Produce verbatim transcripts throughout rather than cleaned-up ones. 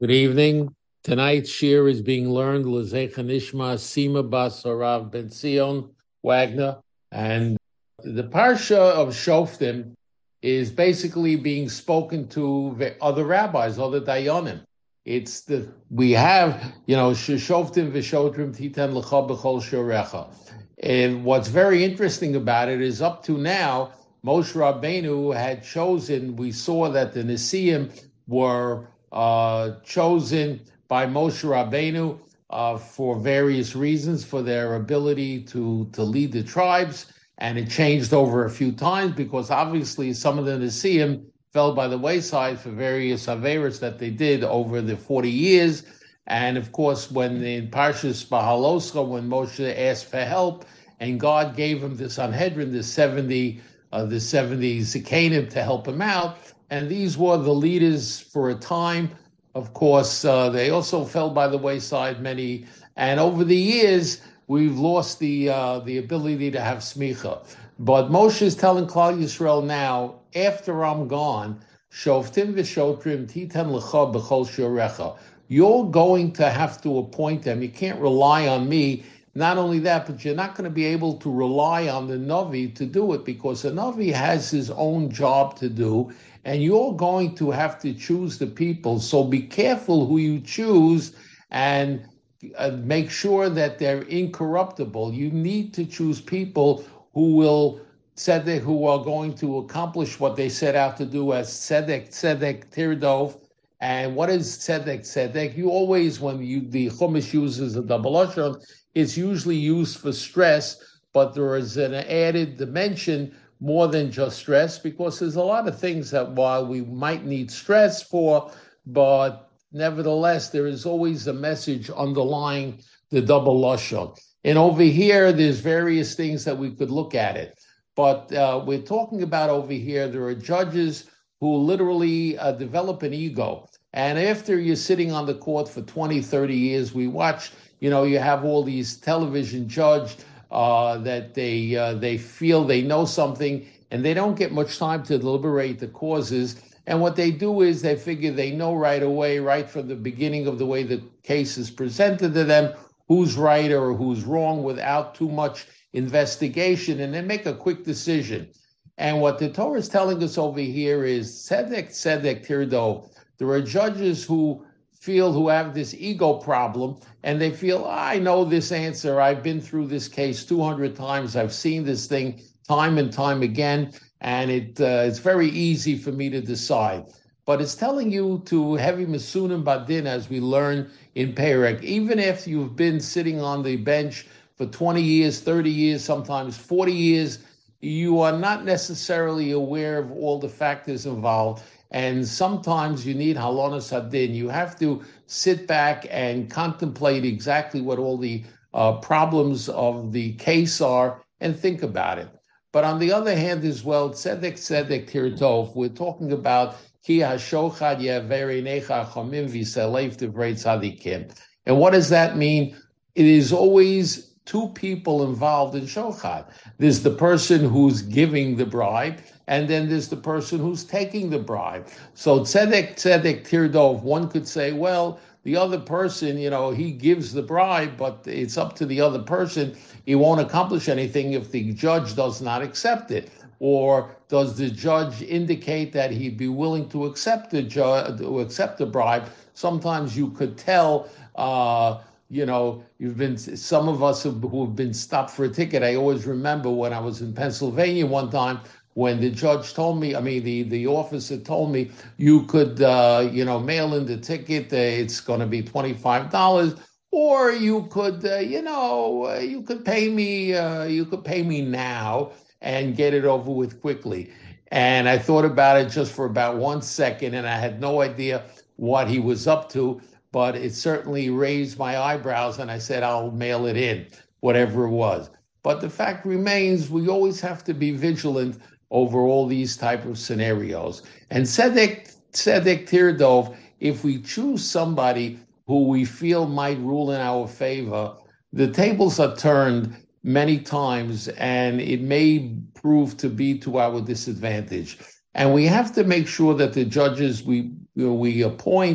Good evening. Tonight's shir is being learned L'zecha Nishma Sima Bas Harav Ben Zion Wagner, and the parsha of Shoftim is basically being spoken to the other rabbis, other dayanim. It's the we have you know Shoftim v'Shotrim Titan L'cha B'chol Shorecha, and what's very interesting about it is up to now Moshe Rabbeinu had chosen. We saw that the Nesiim were uh, chosen by Moshe Rabbeinu uh, for various reasons, for their ability to, to lead the tribes. And it changed over a few times because obviously some of the Nesiim fell by the wayside for various Averas that they did over the forty years. And of course, when in Parshas Bahaloscha, when Moshe asked for help, and God gave him the Sanhedrin, the seventy, uh, the seventy Zikanim to help him out, and these were the leaders for a time. Of course, uh, they also fell by the wayside, many, and over the years, we've lost the uh, the ability to have smicha. But Moshe is telling Klal Yisrael now, after I'm gone, Shoftim v'Shotrim titan l'cha b'chol shorecha. You're going to have to appoint them. You can't rely on me. Not only that, but you're not going to be able to rely on the Navi to do it because the Navi has his own job to do, and you're going to have to choose the people. So be careful who you choose and uh, make sure that they're incorruptible. You need to choose people who will tzedek, who are going to accomplish what they set out to do as tzedek, tzedek, tirdov. And what is tzedek, tzedek? You always, when you the Chumash uses a double lashon, it's usually used for stress, but there is an added dimension more than just stress, because there's a lot of things that while we might need stress for, but nevertheless, there is always a message underlying the double lashon. And over here, there's various things that we could look at it. But uh, we're talking about over here, there are judges who literally uh, develop an ego. And after you're sitting on the court for twenty, thirty years, we watch, you know, you have all these television judges uh, that they uh, they feel they know something, and they don't get much time to deliberate the causes. And what they do is they figure they know right away, right from the beginning of the way the case is presented to them, who's right or who's wrong without too much investigation, and they make a quick decision. And what the Torah is telling us over here is tzedek, tzedek, tirdo. There are judges who feel, who have this ego problem, and they feel, I know this answer. I've been through this case two hundred times. I've seen this thing time and time again, and it uh, it's very easy for me to decide. But it's telling you to heavy masunim badin, as we learn in Perek, even if you've been sitting on the bench for twenty years, thirty years, sometimes forty years, you are not necessarily aware of all the factors involved. And sometimes you need halonas hadin. You have to sit back and contemplate exactly what all the uh, problems of the case are and think about it. But on the other hand as well, tzedek, tzedek, tirtov, we're talking about ki hashochad yaveri necha chomim v'seleif divrei tzadikim. And what does that mean? It is always two people involved in shochad. There's the person who's giving the bribe, and then there's the person who's taking the bribe. So tzedek, tzedek, tirdov, one could say, well, the other person, you know, he gives the bribe, but it's up to the other person. He won't accomplish anything if the judge does not accept it. Or does the judge indicate that he'd be willing to accept the ju- to accept the bribe? Sometimes you could tell, uh, you know, you've been, some of us who have been stopped for a ticket. I always remember when I was in Pennsylvania one time, when the judge told me, I mean, the, the officer told me, you could, uh, you know, mail in the ticket. Uh, it's going to be twenty-five dollars, or you could, uh, you know, uh, you could pay me, uh, you could pay me now and get it over with quickly. And I thought about it just for about one second, and I had no idea what he was up to, but it certainly raised my eyebrows, and I said, I'll mail it in, whatever it was. But the fact remains, we always have to be vigilant over all these type of scenarios. And tzedek, tzedek tirdov, if we choose somebody who we feel might rule in our favor, the tables are turned many times, and it may prove to be to our disadvantage. And we have to make sure that the judges we you know, we appoint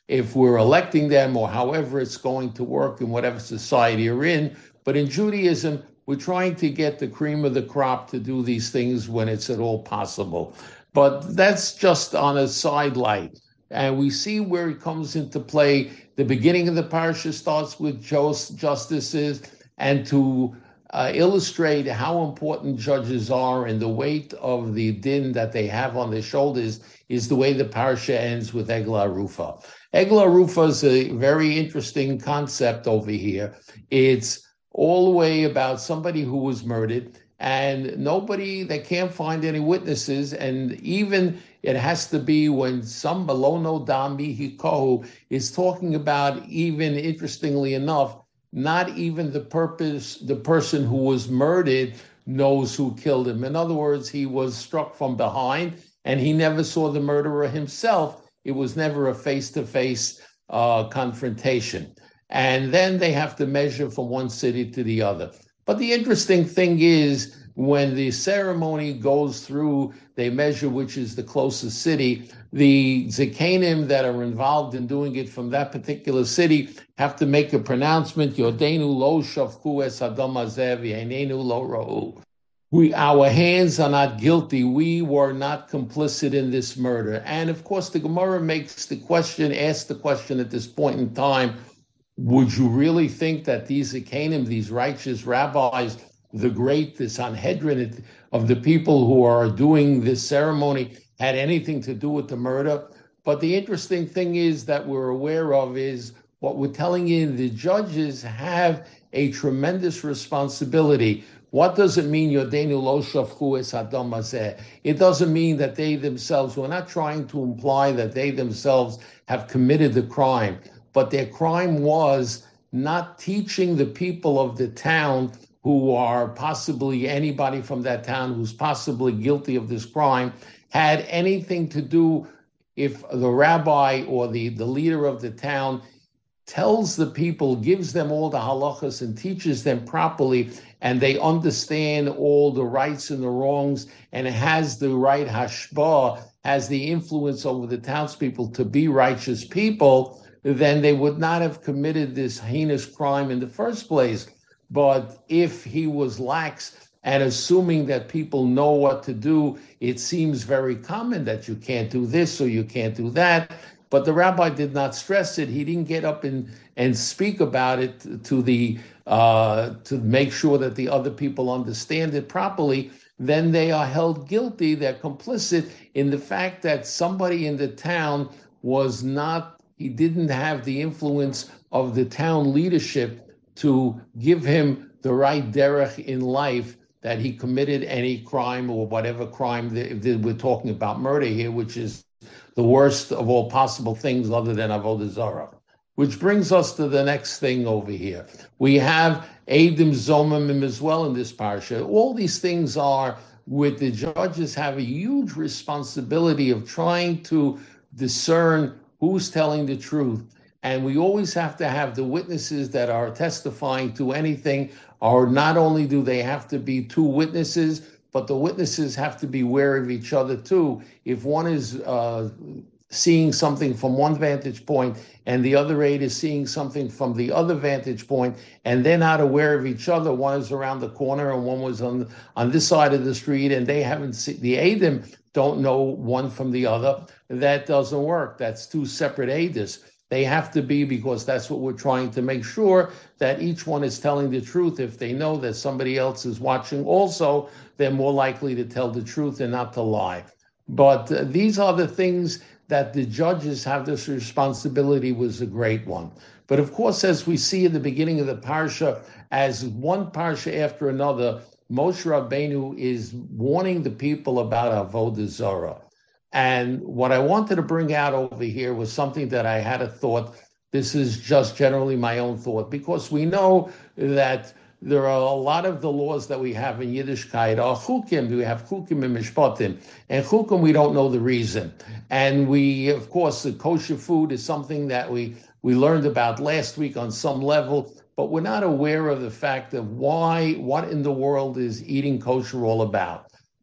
if we're electing them or however it's going to work in whatever society you're in. But in Judaism, we're trying to get the cream of the crop to do these things when it's at all possible. But that's just on a side light. And we see where it comes into play. The beginning of the parasha starts with justices, and to uh, illustrate how important judges are and the weight of the din that they have on their shoulders is the way the parasha ends with Eglah Arufa. Eglah Arufa is a very interesting concept over here. It's all the way about somebody who was murdered, and nobody, they can't find any witnesses, and even it has to be when some below no dami hikohu is talking about, even interestingly enough, not even the purpose, the person who was murdered knows who killed him. In other words, he was struck from behind and he never saw the murderer himself. It was never a face-to-face uh, confrontation. And then they have to measure from one city to the other. But the interesting thing is, when the ceremony goes through, they measure which is the closest city. The Zekanim that are involved in doing it from that particular city have to make a pronouncement, Yodenu lo shafku es adam hazeh v'einenu lo ra'u. We, our hands are not guilty. We were not complicit in this murder. And of course, the Gemara makes the question, asks the question at this point in time, would you really think that these Zekanim, these righteous rabbis, the great, the Sanhedrin of the people who are doing this ceremony, had anything to do with the murder? But the interesting thing is that we're aware of is what we're telling you, the judges have a tremendous responsibility. What does it mean, Yodenu lo shafchu es adam hazeh? It doesn't mean that they themselves, we're not trying to imply that they themselves have committed the crime, but their crime was not teaching the people of the town, who are possibly anybody from that town who's possibly guilty of this crime, had anything to do. If the rabbi or the, the leader of the town tells the people, gives them all the halachas and teaches them properly, and they understand all the rights and the wrongs, and has the right hashbah, has the influence over the townspeople to be righteous people, then they would not have committed this heinous crime in the first place. But if he was lax and assuming that people know what to do, it seems very common that you can't do this or you can't do that. But the rabbi did not stress it. He didn't get up and, and speak about it to the uh, to make sure that the other people understand it properly. Then they are held guilty. They're complicit in the fact that somebody in the town was not, he didn't have the influence of the town leadership to give him the right derech in life, that he committed any crime or whatever crime that, that we're talking about, murder here, which is the worst of all possible things other than avodah zarah. Which brings us to the next thing over here. We have Eidim Zomimim as well in this parsha. All these things are with the judges have a huge responsibility of trying to discern who's telling the truth. And we always have to have the witnesses that are testifying to anything, or not only do they have to be two witnesses, but the witnesses have to be aware of each other too. If one is uh, seeing something from one vantage point and the other aide is seeing something from the other vantage point, and they're not aware of each other, one is around the corner and one was on, on this side of the street, and they haven't seen, the aidim don't know one from the other, that doesn't work. That's two separate aides. They have to be, because that's what we're trying to make sure, that each one is telling the truth. If they know that somebody else is watching also, they're more likely to tell the truth and not to lie. But uh, these are the things that the judges have. This responsibility was a great one. But of course, as we see in the beginning of the parsha, as one parsha after another, Moshe Rabbeinu is warning the people about avodah zarah. And what I wanted to bring out over here was something that I had a thought. This is just generally my own thought, because we know that there are a lot of the laws that we have in Yiddishkeit are chukim. We have chukim and mishpatim. And chukim, we don't know the reason. And we, of course, the kosher food is something that we, we learned about last week on some level, but we're not aware of the fact of why, what in the world is eating kosher all about.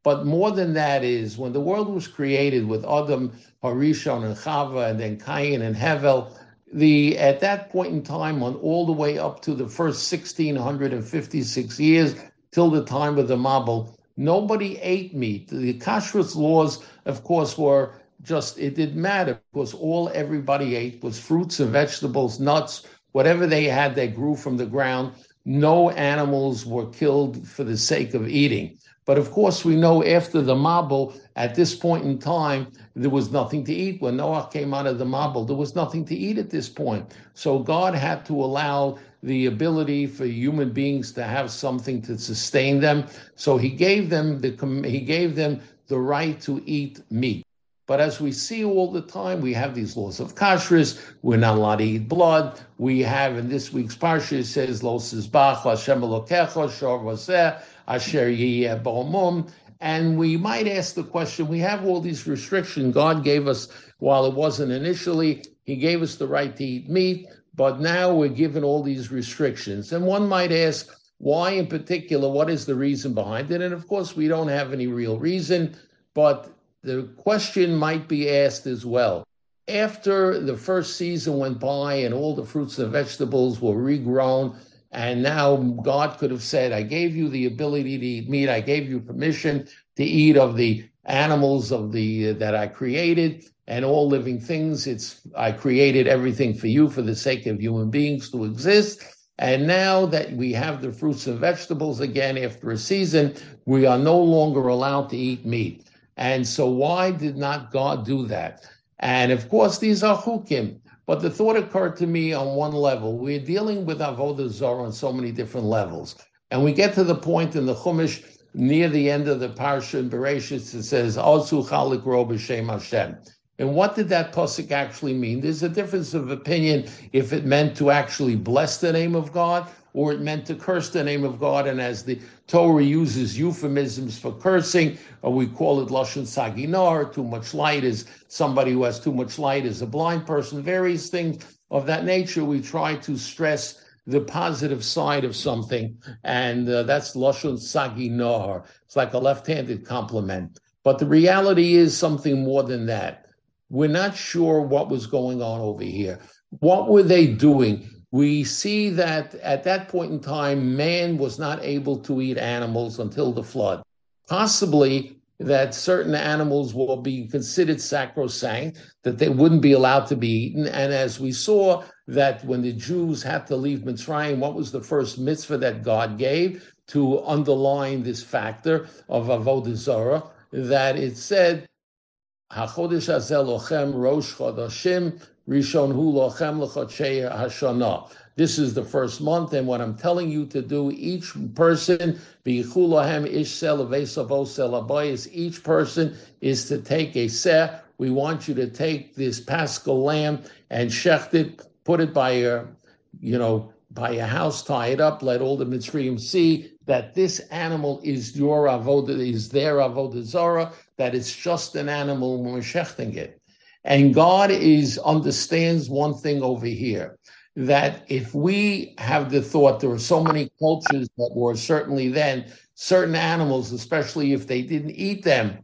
But more than that is when the world was created with Adam, Harishon, and Chava, and then Cain and Hevel, the at that point in time, on all the way up to the first sixteen fifty-six years till the time of the Mabul, nobody ate meat. The kashrut laws, of course, were just, it didn't matter because all everybody ate was fruits and vegetables, nuts, whatever they had that grew from the ground. No animals were killed for the sake of eating. But of course, we know after the Mabul, at this point in time, there was nothing to eat. When Noah came out of the Mabul, there was nothing to eat at this point. So God had to allow the ability for human beings to have something to sustain them. So he gave them the he gave them the right to eat meat. But as we see all the time, we have these laws of kashrus. We're not allowed to eat blood. We have in this week's parsha, it says, Lo Sizbach Hashem Elokecha Shor Voseh Asher Yiyeh B'Omum. And we might ask the question, we have all these restrictions God gave us while it wasn't initially. He gave us the right to eat meat, but now we're given all these restrictions. And one might ask, why in particular? What is the reason behind it? And of course, we don't have any real reason, but the question might be asked as well. After the first season went by and all the fruits and vegetables were regrown, and now God could have said, I gave you the ability to eat meat. I gave you permission to eat of the animals of the uh, that I created and all living things. It's I created everything for you for the sake of human beings to exist. And now that we have the fruits and vegetables again after a season, we are no longer allowed to eat meat. And so why did not God do that? And of course, these are chukim. But the thought occurred to me on one level. We're dealing with Avodah Zarah on so many different levels. And we get to the point in the Chumash, near the end of the Parsha in Bereshit, it says, Ozu chalik ro b'shem Hashem. And what did that pasuk actually mean? There's a difference of opinion if it meant to actually bless the name of God or it meant to curse the name of God. And as the Torah uses euphemisms for cursing, or we call it Lashon Saginar, too much light is somebody who has too much light is a blind person, various things of that nature. We try to stress the positive side of something, and uh, that's Lashon Saginar. It's like a left-handed compliment. But the reality is something more than that. We're not sure what was going on over here. What were they doing? We see that at that point in time, man was not able to eat animals until the flood. Possibly that certain animals will be considered sacrosanct, that they wouldn't be allowed to be eaten. And as we saw that when the Jews had to leave Mitzrayim, what was the first mitzvah that God gave to underline this factor of Avodah Zarah? That it said, HaChodesh Hazeh Lochem Rosh Chodashim Rishon Hu Lochem L'Chodshei Hashanah. This is the first month, and what I'm telling you to do, each person, B'yichu Lahem Ish Sel V'Esavo Sel Abayis, each person is to take a seh. We want you to take this Paschal lamb and shecht it, put it by your, you know, by your house, tie it up, let all the Mitzrayim see that this animal is your avodah, is their avodah zarah, that it's just an animal when we're shechting it. And God is understands one thing over here, that if we have the thought, there are so many cultures that were certainly then, certain animals, especially if they didn't eat them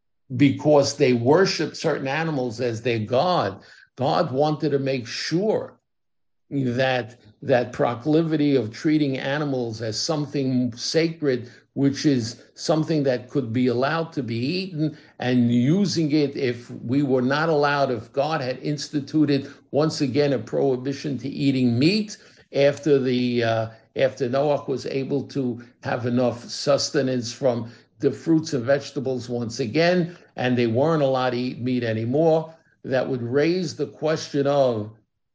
because they worshiped certain animals as their God, God wanted to make sure that that proclivity of treating animals as something sacred, which is something that could be allowed to be eaten, and using it if we were not allowed, if God had instituted once again a prohibition to eating meat after the uh, after Noah was able to have enough sustenance from the fruits and vegetables once again, and they weren't allowed to eat meat anymore, that would raise the question of,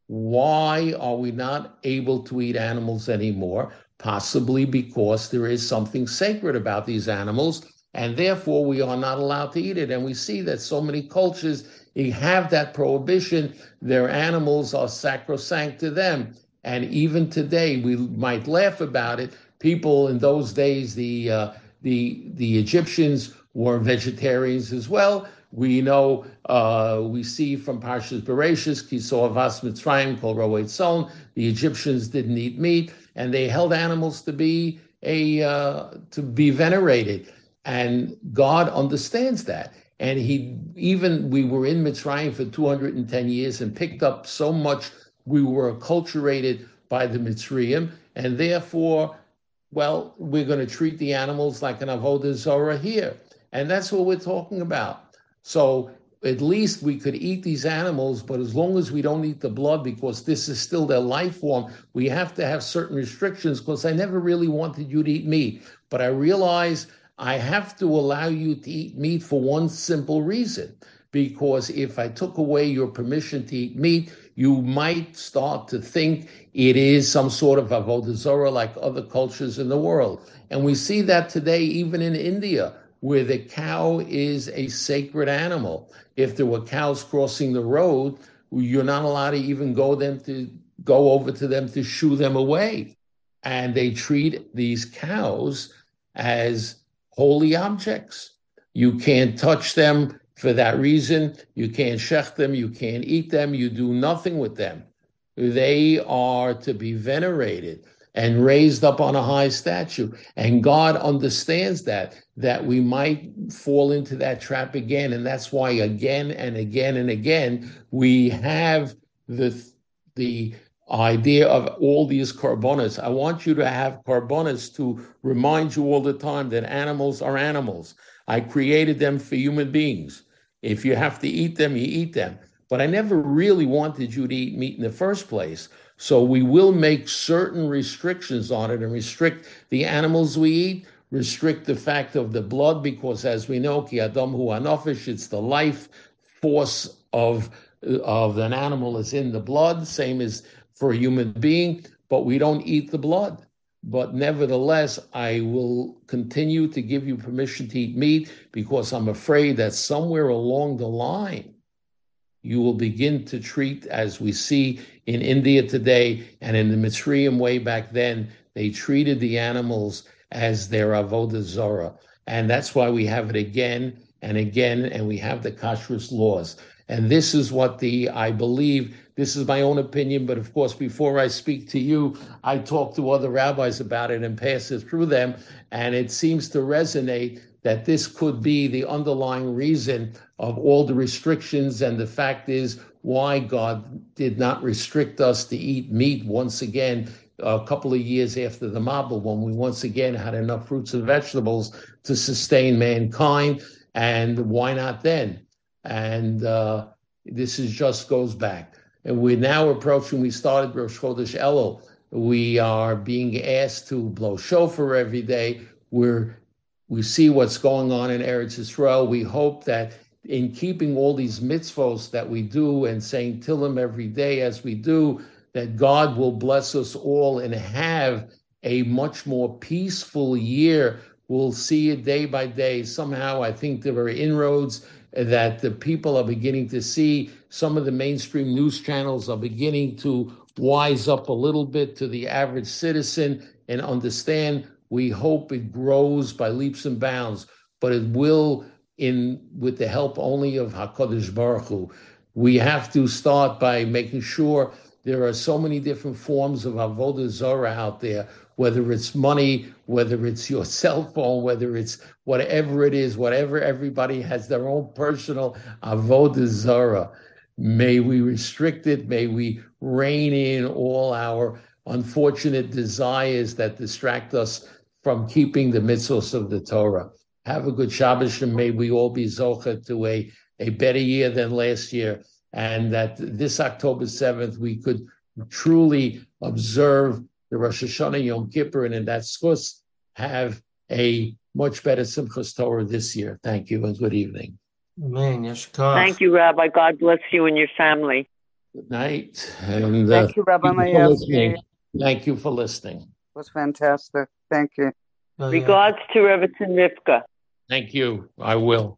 why are we not able to eat animals anymore? Possibly because there is something sacred about these animals, and therefore we are not allowed to eat it. And we see that so many cultures have that prohibition. Their animals are sacrosanct to them. And even today, we might laugh about it. People in those days, the uh, the the Egyptians were vegetarians as well. We know, uh, we see from Parshas Bereshis, Kiso Avas Mitzrayim Kol Roet Son, the Egyptians didn't eat meat, and they held animals to be a uh, to be venerated. And God understands that. And he even, we were in Mitzrayim for two hundred ten years and picked up so much. We were acculturated by the Mitzrayim, and therefore, well, we're going to treat the animals like an avodah zarah here. And that's what we're talking about. So at least we could eat these animals, but as long as we don't eat the blood, because this is still their life form, we have to have certain restrictions, because I never really wanted you to eat meat. But I realize I have to allow you to eat meat for one simple reason, because if I took away your permission to eat meat, you might start to think it is some sort of avodah zarah like other cultures in the world. And we see that today even in India, where the cow is a sacred animal. If there were cows crossing the road, you're not allowed to even go them to go over to them to shoo them away. And they treat these cows as holy objects. You can't touch them for that reason. You can't shech them. You can't eat them. You do nothing with them. They are to be venerated and raised up on a high statue. And God understands that, that we might fall into that trap again. And that's why again and again and again, we have the, the idea of all these korbanos. I want you to have korbanos to remind you all the time that animals are animals. I created them for human beings. If you have to eat them, you eat them. But I never really wanted you to eat meat in the first place. So we will make certain restrictions on it and restrict the animals we eat, restrict the fact of the blood, because as we know, ki adam hu hanafish, it's the life force of, of an animal is in the blood, same as for a human being, but we don't eat the blood. But nevertheless, I will continue to give you permission to eat meat, because I'm afraid that somewhere along the line, you will begin to treat, as we see in India today and in the Mitzrayim way back then, they treated the animals as their avodah zarah. And that's why we have it again and again, and we have the kashrus laws. And this is what the, I believe, this is my own opinion, but of course, before I speak to you, I talk to other rabbis about it and pass it through them, and it seems to resonate that this could be the underlying reason of all the restrictions, and the fact is why God did not restrict us to eat meat once again a couple of years after the Mabul, when we once again had enough fruits and vegetables to sustain mankind, and why not then? And uh, this is just goes back. And we're now approaching, we started Rosh Chodesh Elul. We are being asked to blow shofar every day. We're, we see what's going on in Eretz Yisrael. We hope that in keeping all these mitzvos that we do and saying Tillim every day as we do, that God will bless us all and have a much more peaceful year. We'll see it day by day. Somehow I think there are inroads that the people are beginning to see. Some of the mainstream news channels are beginning to wise up a little bit to the average citizen and understand. We hope it grows by leaps and bounds, but it will in with the help only of HaKadosh Baruch Hu. We have to start by making sure there are so many different forms of avodah zarah out there, whether it's money, whether it's your cell phone, whether it's whatever it is, whatever, everybody has their own personal avodah zarah. May we restrict it. May we rein in all our unfortunate desires that distract us from keeping the mitzvos of the Torah. Have a good Shabbos, and may we all be zocheh to a, a better year than last year, and that this October seventh we could truly observe the Rosh Hashanah Yom Kippur, and in that schus have a much better Simchas Torah this year. Thank you and good evening. Amen. Yeshkach. Thank you, Rabbi. God bless you and your family. Good night. And, uh, Thank you, Rabbi thank you for listening. Mayevsky. Thank you for listening. It was fantastic. Thank you. Oh, yeah. Regards to Rebbetzin Rivka. Thank you. I will.